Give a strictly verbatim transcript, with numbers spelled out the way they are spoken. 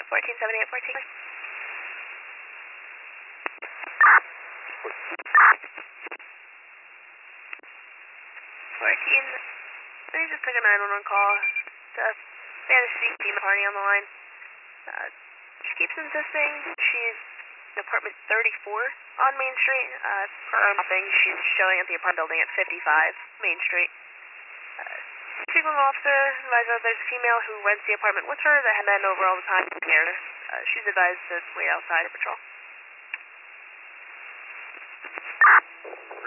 fourteen seventy-eight fourteen. fourteen, let me just took a nine one one call. The Spanish speaking party on the line. Uh, she keeps insisting she's in apartment thirty-four on Main Street. Uh, per our mapping, she's showing at the apartment building at fifty-five Main Street. Uh, Signal officer advised that there's a female who rents the apartment with her that had men over all the time near her. Uh, she's advised to wait outside to patrol.